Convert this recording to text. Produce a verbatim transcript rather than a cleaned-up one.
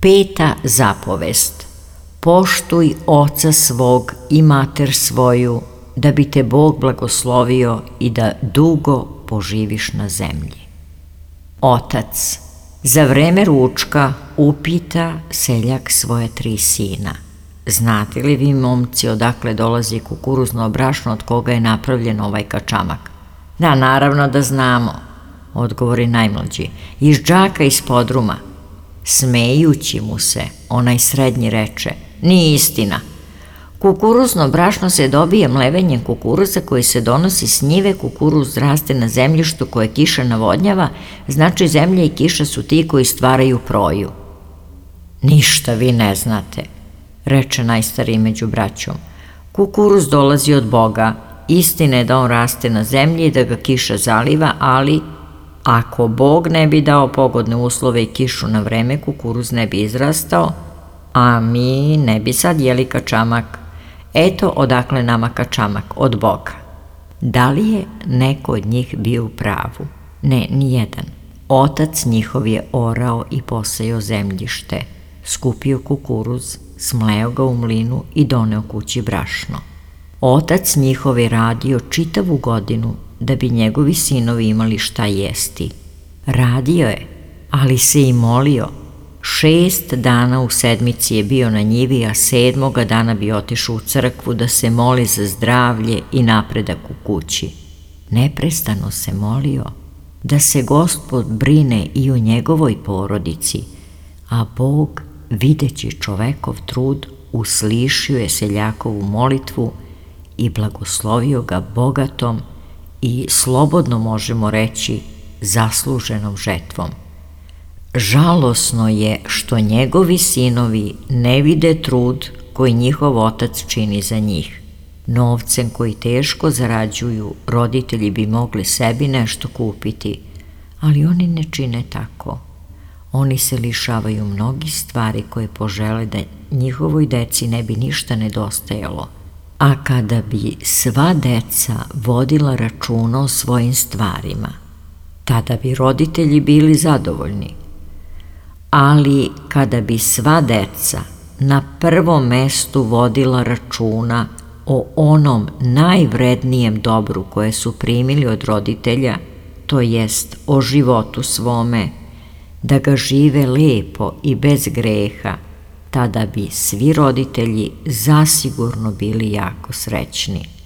Peta zapovest. Poštuj oca svog i mater svoju, da bi te Bog blagoslovio i da dugo poživiš na zemlji. Otac za vreme ručka upita seljak svoje tri sina: znate li vi, momci, odakle dolazi kukuruzno brašno od koga je napravljen ovaj kačamak? Da, naravno da znamo, odgovori najmlađi, iz džaka iz podruma. Smejući mu se, onaj srednji reče: nije istina. Kukuruzno brašno se dobije mlevenjem kukuruza koji se donosi s njive, kukuruz raste na zemljištu koje kiša navodnjava, znači zemlja i kiša su ti koji stvaraju proju. Ništa vi ne znate, reče najstariji među braćom. Kukuruz dolazi od Boga, istina je da on raste na zemlji i da ga kiša zaliva, ali ako Bog ne bi dao pogodne uslove i kišu na vreme, kukuruz ne bi izrastao, a mi ne bi sad jeli kačamak. Eto odakle nama kačamak, od Boga. Da li je neko od njih bio u pravu? Ne, nijedan. Otac njihov je orao i posejao zemljište, skupio kukuruz, smleo ga u mlinu i doneo kući brašno. Otac njihov je radio čitavu godinu da bi njegovi sinovi imali šta jesti. Radio je, ali se i molio. Šest dana u sedmici je bio na njivi, a sedmoga dana bi otišao u crkvu da se moli za zdravlje i napredak u kući. Neprestano se molio da se Gospod brine i o njegovoj porodici, a Bog, videći čovekov trud, uslišio je seljakovu molitvu i blagoslovio ga bogatom i, slobodno možemo reći, zasluženom žetvom. Žalosno je što njegovi sinovi ne vide trud koji njihov otac čini za njih. Novcem koji teško zarađuju, roditelji bi mogli sebi nešto kupiti, ali oni ne čine tako. Oni se lišavaju mnogih stvari koje požele da njihovoj deci ne bi ništa nedostajalo. A kada bi sva deca vodila računa o svojim stvarima, tada bi roditelji bili zadovoljni. Ali kada bi sva deca na prvom mestu vodila računa o onom najvrednijem dobru koje su primili od roditelja, to jest o životu svome, da ga žive lepo i bez greha, tada bi svi roditelji zasigurno bili jako srećni.